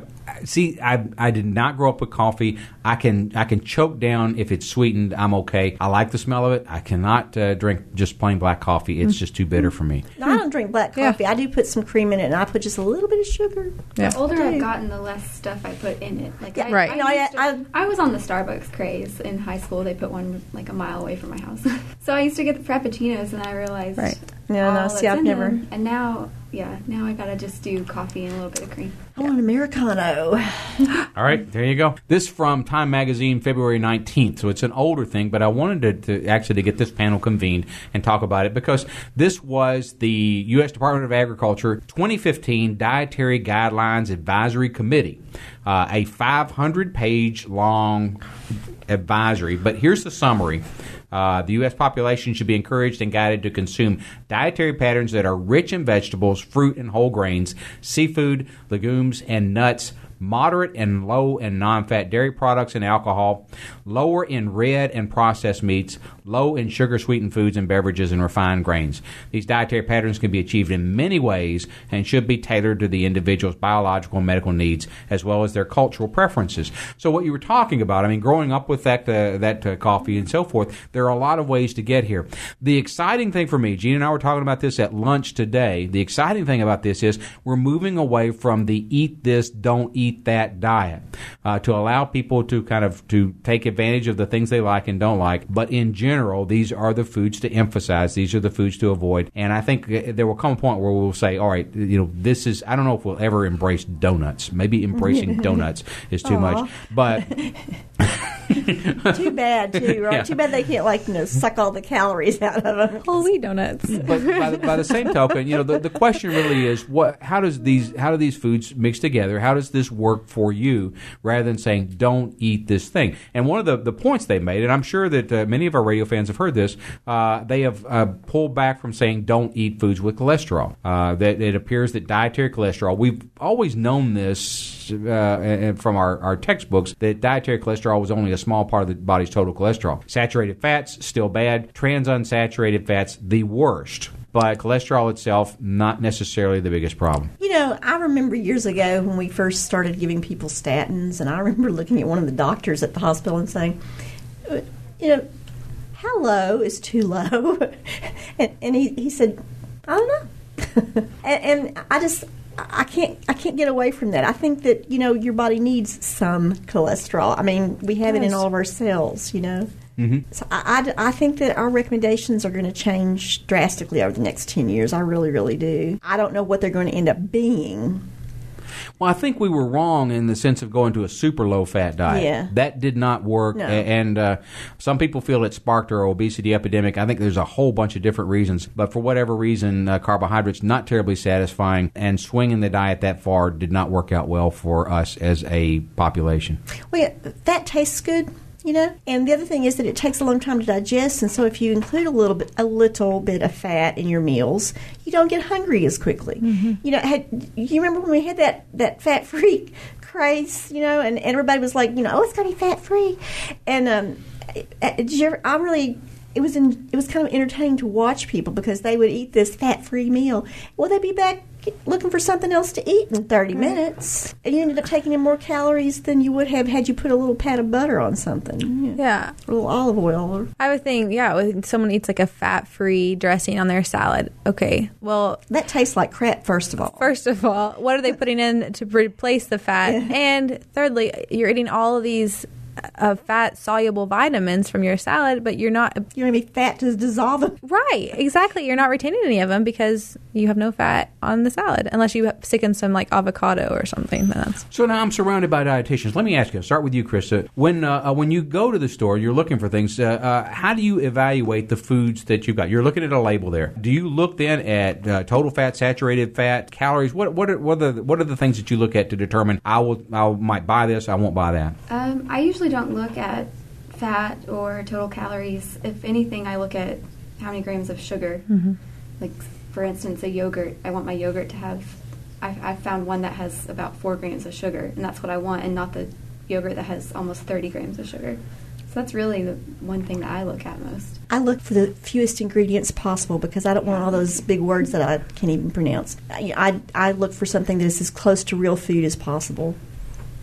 See, I I did not grow up with coffee. I can I can choke down if it's sweetened. I'm okay. I like the smell of it. I cannot uh, drink just plain black coffee. It's just too bitter for me. No, I don't drink black coffee. Yeah. I do put some cream in it, and I put just a little bit of sugar. Yeah. The older I I've do. gotten, the less stuff I put in it. Like Yeah, I, right. I, No, I- used to- I- I was on the Starbucks craze in high school. They put one like a mile away from my house, so I used to get the frappuccinos, and I realized, Right. Yeah, all no, that's see, I've in never- them. And now, yeah, now I gotta just do coffee and a little bit of cream. I want an Americano. All right, there you go. This from Time Magazine, February nineteenth. So it's an older thing, but I wanted to, to actually to get this panel convened and talk about it because this was the U S Department of Agriculture twenty fifteen Dietary Guidelines Advisory Committee, uh, a five hundred page long advisory. But here's the summary. Uh, the U S population should be encouraged and guided to consume dietary patterns that are rich in vegetables, fruit and whole grains, seafood, legumes, and nuts, moderate and low in non-fat dairy products and alcohol, lower in red and processed meats, low in sugar-sweetened foods and beverages and refined grains. These dietary patterns can be achieved in many ways and should be tailored to the individual's biological and medical needs as well as their cultural preferences. So what you were talking about, I mean, growing up with that uh, that uh, coffee and so forth, there are a lot of ways to get here. The exciting thing for me, Gene and I were talking about this at lunch today, the exciting thing about this is we're moving away from the eat this, don't eat that diet uh, to allow people to kind of to take advantage of the things they like and don't like. But in general, these are the foods to emphasize. These are the foods to avoid. And I think there will come a point where we'll say, all right, you know, this is, I don't know if we'll ever embrace donuts. Maybe embracing donuts is too much. But Too bad, too, right? Yeah. Too bad they can't, like, you know, suck all the calories out of them. Whole wheat donuts. but by the, by the same token, you know, the, the question really is, what? How does these? How do these foods mix together? How does this work for you? Rather than saying, "Don't eat this thing." And one of the, the points they made, and I'm sure that uh, many of our radio fans have heard this, uh, they have uh, pulled back from saying, "Don't eat foods with cholesterol." Uh, that it appears that dietary cholesterol. We've always known this uh, and from our, our textbooks that dietary cholesterol was only a small part of the body's total cholesterol. Saturated fats, still bad. Trans unsaturated fats, the worst. But cholesterol itself, not necessarily the biggest problem. You know, I remember years ago when we first started giving people statins, and I remember looking at one of the doctors at the hospital and saying, you know, how low is too low? and and he, he said, I don't know. and, and I just... I can't. I can't get away from that. I think that you know your body needs some cholesterol. I mean, we have it in all of our cells. You know, mm-hmm. so I, I, I think that our recommendations are going to change drastically over the next ten years. I really, really do. I don't know what they're going to end up being. Well, I think we were wrong in the sense of going to a super low-fat diet. Yeah. That did not work, No. a- and uh, some people feel it sparked our obesity epidemic. I think there's a whole bunch of different reasons, but for whatever reason, uh, carbohydrates not terribly satisfying, and swinging the diet that far did not work out well for us as a population. Well, yeah, fat tastes good, you know. And the other thing is that it takes a long time to digest, and so if you include a little bit, a little bit of fat in your meals, you don't get hungry as quickly. Mm-hmm. You know, had, you remember when we had that that fat free craze, you know, and, and everybody was like, you know, oh, it's got to be fat free, and um, did you ever, I really. It was in, it was kind of entertaining to watch people because they would eat this fat-free meal. Well, they'd be back looking for something else to eat in thirty minutes. And you ended up taking in more calories than you would have had you put a little pat of butter on something. Yeah. A little olive oil. Or, I would think, yeah, when someone eats like a fat-free dressing on their salad. Okay, well, that tastes like crap, first of all. first of all, what are they putting in to replace the fat? And thirdly, you're eating all of these uh, fat-soluble vitamins from your salad, but you're not... You're going to be fat to dissolve them. Right, exactly. You're not retaining any of them because you have no fat on the salad, unless you stick in some like avocado or something. That's... So now I'm surrounded by dietitians. Let me ask you, I'll start with you, Krista. When uh, uh, when you go to the store, you're looking for things, uh, uh, how do you evaluate the foods that you've got? You're looking at a label there. Do you look then at uh, total fat, saturated fat, calories? What what are, what, are the, what are the things that you look at to determine I will I might buy this, I won't buy that? Um, I usually don't look at fat or total calories. If anything, I look at how many grams of sugar. Mm-hmm. Like, for instance, a yogurt. I want my yogurt to have, I've, I've found one that has about four grams of sugar, and that's what I want, and not the yogurt that has almost thirty grams of sugar. So that's really the one thing that I look at most. I look for the fewest ingredients possible because I don't want all those big words that I can't even pronounce. I, I, I look for something that is as close to real food as possible.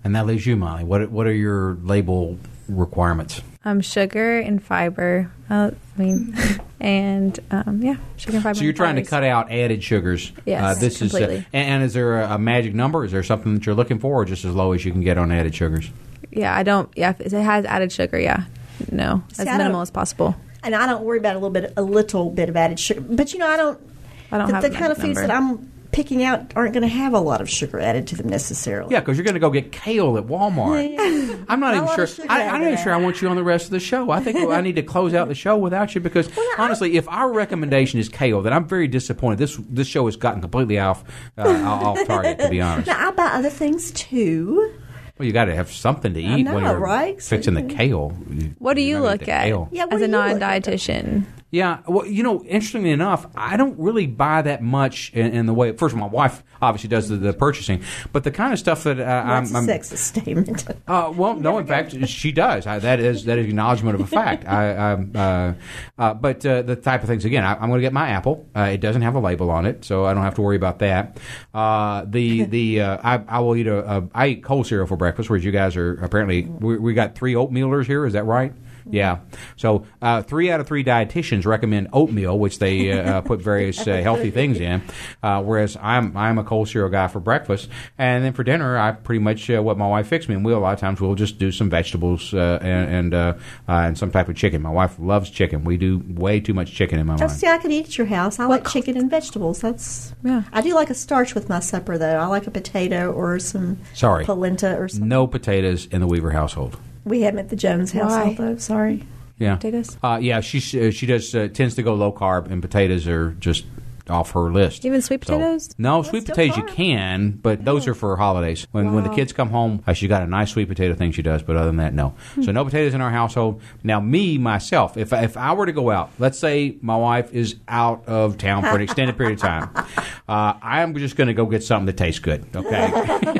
And that leaves you, Molly. What what are your label requirements? Um, sugar and fiber. Uh, I mean, and um, yeah, sugar and fiber. So you're and trying to calories. cut out added sugars. Yes, uh, this completely. is. Uh, and, and is there a, a magic number? Is there something that you're looking for, or just as low as you can get on added sugars? Yeah, I don't. Yeah, if it has added sugar. Yeah, no, See, as I minimal don't- as possible. And I don't worry about a little bit, a little bit of added sugar. But you know, I don't. I don't the, have the a kind of magic foods number. that I'm picking out aren't going to have a lot of sugar added to them necessarily. Yeah, because you're going to go get kale at Walmart. I'm not Not a even lot sure. of sugar I, out I'm of not even that. sure I want you on the rest of the show. I think I need to close out the show without you because honestly, if our recommendation is kale, then I'm very disappointed. This this show has gotten completely off uh, off target. To be honest, Now I buy other things too. well, you got to have something to I eat know, when you're right? fixing the So- kale. What do you You're gonna look eat the at kale. Yeah, what as do a you look at? non-dietitian? Yeah, well, you know, interestingly enough, I don't really buy that much in, in the way. First of all, my wife obviously does the, the purchasing, but the kind of stuff that uh, That's I'm, a I'm sexist statement. Uh, well, no. In fact, she does. I, that is that is acknowledgement of a fact. I, I, uh, uh, but uh, the type of things again, I, I'm going to get my apple. Uh, it doesn't have a label on it, so I don't have to worry about that. Uh, the the uh, I, I will eat a, a I eat cold cereal for breakfast, whereas you guys are apparently we, we got three oatmealers here. Is that right? Yeah. So uh, three out of three dietitians recommend oatmeal, which they uh, put various uh, healthy things in. Uh, whereas I'm I'm a cold cereal guy for breakfast, and then for dinner I pretty much uh, what my wife fixed me. And we a lot of times we'll just do some vegetables uh, and and, uh, uh, and some type of chicken. My wife loves chicken. We do way too much chicken in my Oh, mind. see, I could eat at your house. I like chicken and vegetables. That's Yeah. I do like a starch with my supper though. I like a potato or some Sorry. polenta or something. No potatoes in the Weaver household. We have them at the Jones household Why? though. Sorry. Yeah. Potatoes? Uh, yeah, she uh, she does uh, tends to go low carb, and potatoes are just off her list. Even sweet So- potatoes? no, That's sweet still potatoes you carb. can, but those are for holidays. When when the Wow. kids come home, uh, she got a nice sweet potato thing she does, but other than that, no. Hmm. So no potatoes in our household. Now, me myself, if if I were to go out, let's say my wife is out of town for an extended period of time, uh, I am just going to go get something that tastes good. Okay.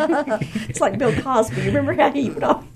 It's like Bill Cosby. Remember how he would all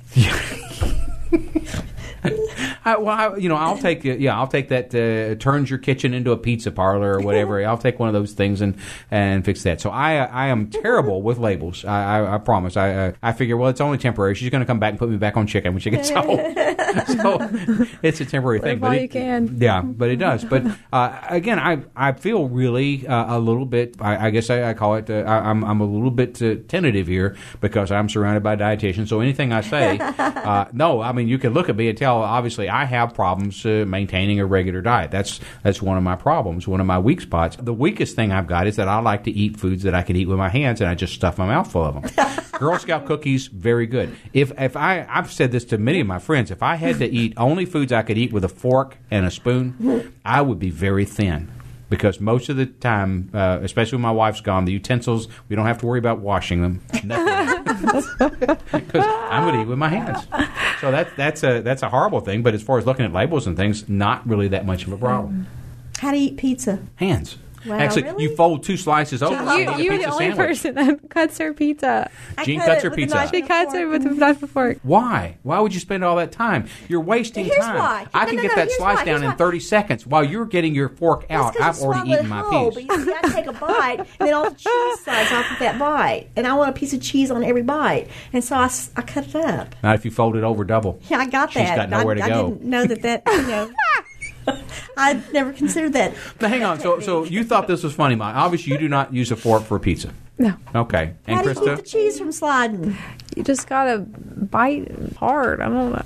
I, well, I, you know, I'll take uh, yeah, I'll take that. Uh, turns your kitchen into a pizza parlor or whatever. I'll take one of those things and, and fix that. So I I am terrible with labels. I, I, I promise. I, I I figure well, it's only temporary. She's going to come back and put me back on chicken when she gets home. So it's a temporary thing. Live But while it, you can. Yeah, but it does. But uh, again, I I feel really uh, a little bit. I, I guess I, I call it. Uh, I, I'm I'm a little bit uh, tentative here because I'm surrounded by dietitians. So anything I say, uh, no, I mean you can look at me and tell. Obviously, I have problems uh, maintaining a regular diet. That's that's one of my problems. One of my weak spots. The weakest thing I've got is that I like to eat foods that I can eat with my hands, and I just stuff my mouth full of them. Girl Scout cookies, very good. If if I I've said this to many of my friends, if I had to eat only foods I could eat with a fork and a spoon, I would be very thin. Because most of the time, uh, especially when my wife's gone, the utensils, we don't have to worry about washing them. Because I'm going to eat with my hands. So that's that's a that's a horrible thing. But as far as looking at labels and things, not really that much of a problem. How to eat pizza? Hands. Wow, Actually, really? you fold two slices over. and You, make a you're pizza the only sandwich. person that cuts her pizza. I Jean cut cuts it her with a pizza. knife She and a cuts her fork. with a knife and fork. Why? Why would you spend all that time? You're wasting Here's time. why. I No, can no, get no, that here's slice why, down here's in why. thirty seconds. While you're getting your fork out, That's 'cause I've you already swallow eaten it my whole, piece. But you see, I take a bite, and then all the cheese slides off of that bite, and I want a piece of cheese on every bite, and so I, s- I cut it up. Not if you fold it over double. Yeah, I got She's that. got nowhere I, to I go. didn't know that that, you know. I never considered that. Now, hang on. So, so you thought this was funny, Mike. Obviously, you do not use a fork for pizza. No. Okay. And How do you keep the Krista? cheese from sliding? You just gotta bite hard. I don't know.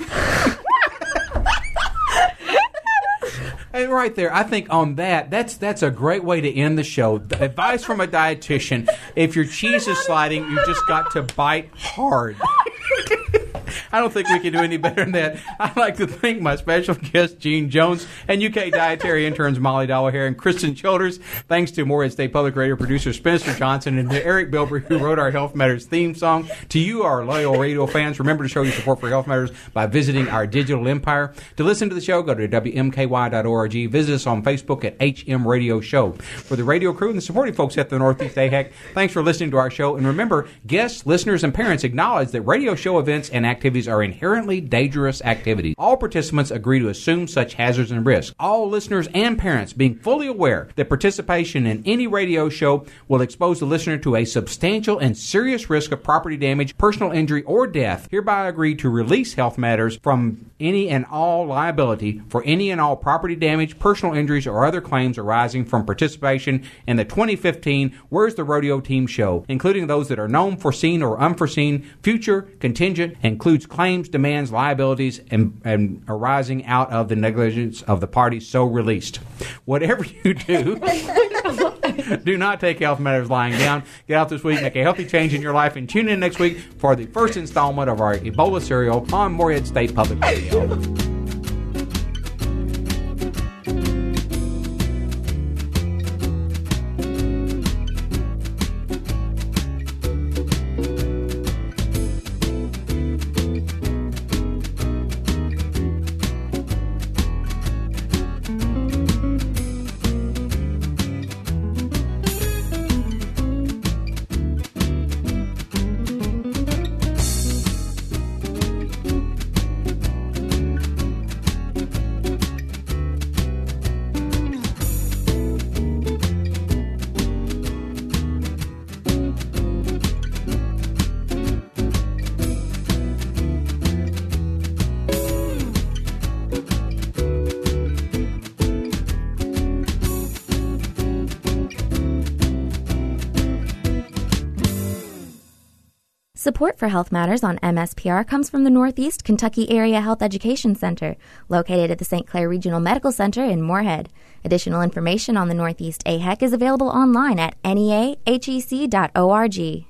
Hey, right there. I think on that, that's that's a great way to end the show. The advice from a dietitian: if your cheese is sliding, you just got to bite hard. I don't think we can do any better than that. I'd like to thank my special guest, Gene Jones, and U K dietary interns Molly Dowaher and Kristen Childers. Thanks to Morehead State Public Radio producer Spencer Johnson and to Eric Bilbrey, who wrote our Health Matters theme song. To you, our loyal radio fans, remember to show your support for Health Matters by visiting our digital empire. To listen to the show, go to W M K Y dot org. Visit us on Facebook at H M Radio Show. For the radio crew and the supporting folks at the Northeast A H E C, thanks for listening to our show. And remember, guests, listeners, and parents acknowledge that radio show events and activities activities are inherently dangerous activities. All participants agree to assume such hazards and risks. All listeners and parents being fully aware that participation in any radio show will expose the listener to a substantial and serious risk of property damage, personal injury, or death, hereby agree to release Health Matters from any and all liability for any and all property damage, personal injuries, or other claims arising from participation in the twenty fifteen Where's the Rodeo Team show, including those that are known, foreseen, or unforeseen, future, contingent, includes claims, demands, liabilities, and, and arising out of the negligence of the parties so released. Whatever you do, do not take Health Matters lying down. Get out this week, make a healthy change in your life, and tune in next week for the first installment of our Ebola serial on Morehead State Public Radio. Support for Health Matters on M S P R comes from the Northeast Kentucky Area Health Education Center, located at the Saint Clair Regional Medical Center in Morehead. Additional information on the Northeast A H E C is available online at N E A H E C dot org.